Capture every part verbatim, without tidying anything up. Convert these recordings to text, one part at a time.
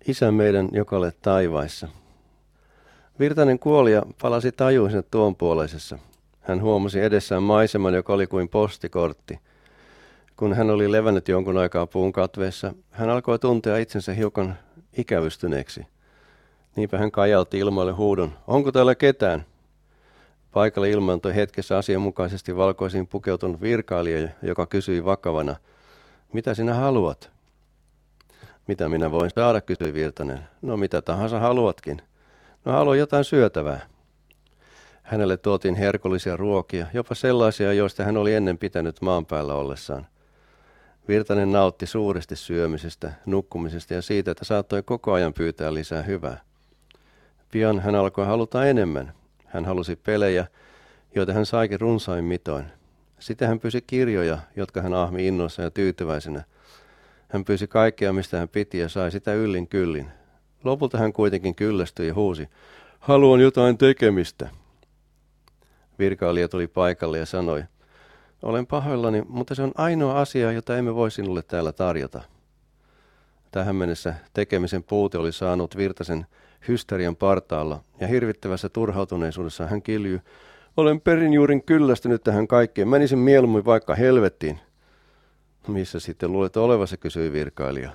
Isä meidän, joka olet taivaissa. Virtanen kuoli ja palasi tajuisensa tuonpuoleisessa. Hän huomasi edessään maiseman, joka oli kuin postikortti. Kun hän oli levännyt jonkun aikaa puun katveessa, hän alkoi tuntea itsensä hiukan ikävystyneeksi. Niinpä hän kajautti ilmoille huudon, onko täällä ketään? Paikalle ilmaantui hetkessä asianmukaisesti valkoisiin pukeutunut virkailija, joka kysyi vakavana, mitä sinä haluat? Mitä minä voin saada, kysyi Virtanen. No mitä tahansa haluatkin. No haluan jotain syötävää. Hänelle tuotiin herkullisia ruokia, jopa sellaisia, joista hän oli ennen pitänyt maan päällä ollessaan. Virtanen nautti suuresti syömisestä, nukkumisesta ja siitä, että saattoi koko ajan pyytää lisää hyvää. Pian hän alkoi haluta enemmän. Hän halusi pelejä, joita hän saikin runsain mitoin. Sitten hän pyysi kirjoja, jotka hän ahmi innoissa ja tyytyväisenä. Hän pyysi kaikkea, mistä hän piti ja sai sitä yllin kyllin. Lopulta hän kuitenkin kyllästyi ja huusi, haluan jotain tekemistä. Virkailija tuli paikalle ja sanoi, olen pahoillani, mutta se on ainoa asia, jota emme voi sinulle täällä tarjota. Tähän mennessä tekemisen puute oli saanut Virtasen hysterian partaalla ja hirvittävässä turhautuneisuudessa hän kiljui, olen perin juurin kyllästynyt tähän kaikkeen, menisin mieluummin vaikka helvettiin. Missä sitten luulet olevasi, kysyi virkailija.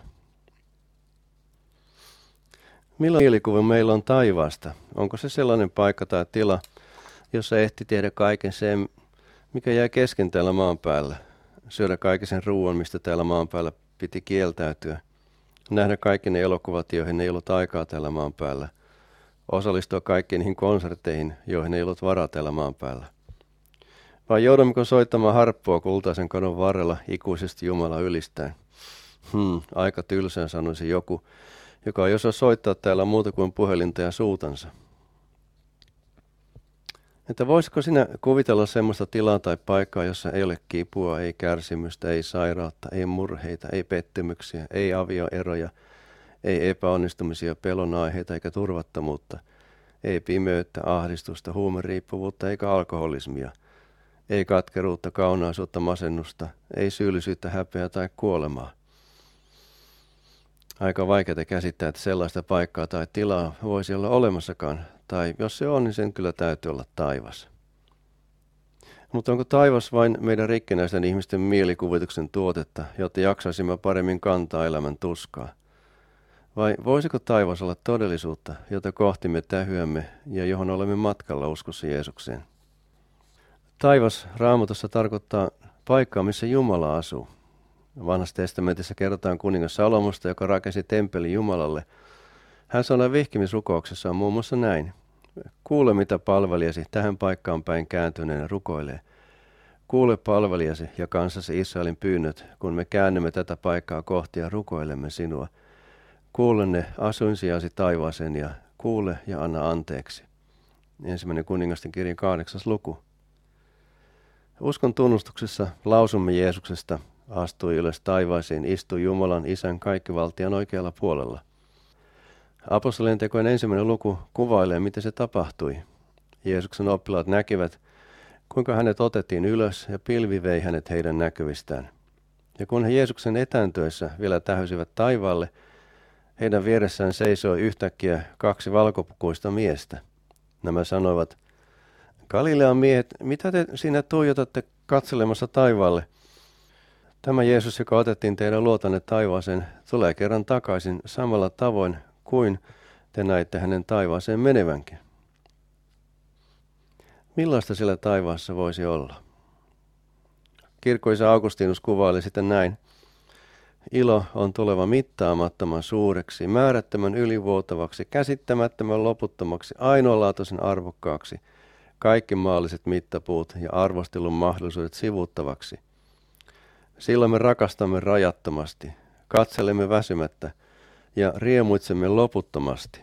Millainen mielikuva meillä on taivaasta? Onko se sellainen paikka tai tila, jossa ehti tehdä kaiken sen, mikä jäi kesken täällä maan päällä? Syödä kaiken sen ruoan, mistä täällä maan päällä piti kieltäytyä. Nähdä kaikki ne elokuvat, joihin ei ollut aikaa täällä maan päällä. Osallistua kaikkiin niihin konsertteihin, joihin ei ollut varaa täällä maan päällä. Vai joudummeko soittamaan harppua kultaisen kadon varrella ikuisesti Jumala ylistäen? Hmm, aika tylsään, sanoisi joku, joka ei osaa soittaa täällä muuta kuin puhelinta ja suutansa. Että voisiko sinä kuvitella semmoista tilaa tai paikkaa, jossa ei ole kipua, ei kärsimystä, ei sairautta, ei murheita, ei pettymyksiä, ei avioeroja, ei epäonnistumisia, pelon aiheita eikä turvattomuutta, ei pimeyttä, ahdistusta, huumeriippuvuutta eikä alkoholismia, ei katkeruutta, kaunaisuutta, masennusta, ei syyllisyyttä, häpeää tai kuolemaa. Aika vaikeaa käsittää, että sellaista paikkaa tai tilaa voisi olla olemassakaan, tai jos se on, niin sen kyllä täytyy olla taivas. Mutta onko taivas vain meidän rikkinäisten ihmisten mielikuvituksen tuotetta, jotta jaksaisimme paremmin kantaa elämän tuskaa? Vai voisiko taivas olla todellisuutta, jota kohti me tähyämme ja johon olemme matkalla uskossa Jeesukseen? Taivas Raamatussa tarkoittaa paikkaa, missä Jumala asuu. Vanhassa testamentissa kerrotaan kuningas Salomosta, joka rakensi temppelin Jumalalle. Hän sanoi vihkimisrukouksessaan muun muassa näin. Kuule, mitä palvelijasi tähän paikkaan päin kääntyneenä rukoilee. Kuule palvelijasi ja kanssasi Israelin pyynnöt, kun me käännymme tätä paikkaa kohti ja rukoilemme sinua. Kuule ne asuinsijasi taivaaseen ja kuule ja anna anteeksi. Ensimmäinen kuningasten kirjan kahdeksas luku. Uskon tunnustuksessa lausumme Jeesuksesta, astui ylös taivaisiin, istui Jumalan Isän kaikkivaltian oikealla puolella. Apostolien tekojen ensimmäinen luku kuvailee, miten se tapahtui. Jeesuksen oppilaat näkivät, kuinka hänet otettiin ylös ja pilvi vei hänet heidän näkyvistään. Ja kun he Jeesuksen etääntyessä vielä tähysivät taivaalle, heidän vieressään seisoi yhtäkkiä kaksi valkopukuista miestä. Nämä sanoivat, Galilean miehet, mitä te siinä tuijotatte katselemassa taivaalle? Tämä Jeesus, joka otettiin teidän luotanne taivaaseen, tulee kerran takaisin samalla tavoin kuin te näitte hänen taivaaseen menevänkin. Millaista sillä taivaassa voisi olla? Kirkkoisä Augustinus kuvaili sitä näin. Ilo on tuleva mittaamattoman suureksi, määrättömän ylivuotavaksi, käsittämättömän loputtomaksi, ainoalaatuisen arvokkaaksi, kaikki maalliset mittapuut ja arvostelun mahdollisuudet sivuuttavaksi. Silloin me rakastamme rajattomasti, katselemme väsymättä ja riemuitsemme loputtomasti.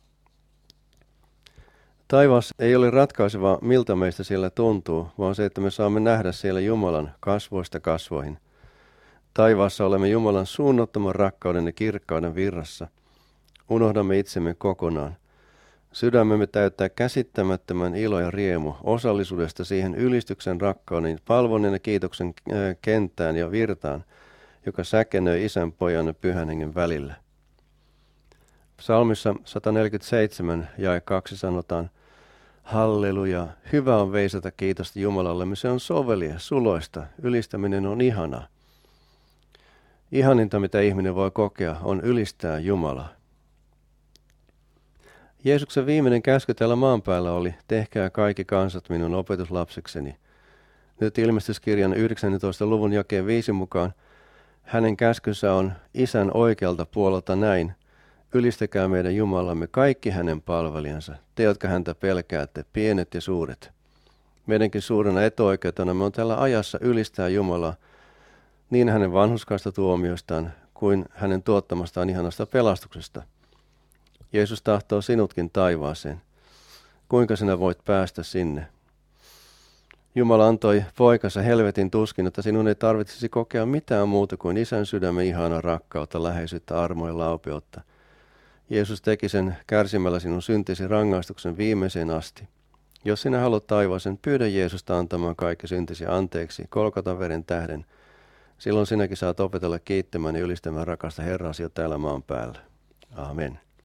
Taivaassa ei ole ratkaisevaa, miltä meistä siellä tuntuu, vaan se, että me saamme nähdä siellä Jumalan kasvoista kasvoihin. Taivaassa olemme Jumalan suunnattoman rakkauden ja kirkkauden virrassa. Unohdamme itsemme kokonaan. Sydämemme täyttää käsittämättömän ilo ja riemu osallisuudesta siihen ylistyksen rakkauden, palvonnan ja kiitoksen kenttään ja virtaan, joka säkenöi Isän, Pojan ja Pyhän Hengen välillä. Psalmissa sata neljäkymmentäseitsemän jae kaksi sanotaan, halleluja, hyvä on veisata kiitosta Jumalallemme, se on sovelia, suloista, ylistäminen on ihanaa. Ihaninta, mitä ihminen voi kokea, on ylistää Jumalaa. Jeesuksen viimeinen käsky täällä maan päällä oli, tehkää kaikki kansat minun opetuslapsekseni. Nyt ilmestyskirjan yhdeksännentoista luvun jakeen viisi mukaan hänen käskynsä on Isän oikealta puolelta näin, ylistäkää meidän Jumalamme kaikki hänen palvelijansa, te jotka häntä pelkäätte, pienet ja suuret. Meidänkin suurena etuoikeutena me on tällä ajassa ylistää Jumalaa niin hänen vanhurskaista tuomioistaan kuin hänen tuottamastaan ihanasta pelastuksesta. Jeesus tahtoo sinutkin taivaaseen. Kuinka sinä voit päästä sinne? Jumala antoi poikansa helvetin tuskin, että sinun ei tarvitsisi kokea mitään muuta kuin Isän sydämen ihanaa rakkautta, läheisyyttä, armoa ja laupeutta. Jeesus teki sen kärsimällä sinun syntisi rangaistuksen viimeiseen asti. Jos sinä haluat taivaaseen, pyydä Jeesusta antamaan kaikki syntisi anteeksi Golgatan veren tähden. Silloin sinäkin saat opetella kiittämään ja ylistämään rakasta Herraasi jo täällä maan päällä. Amen.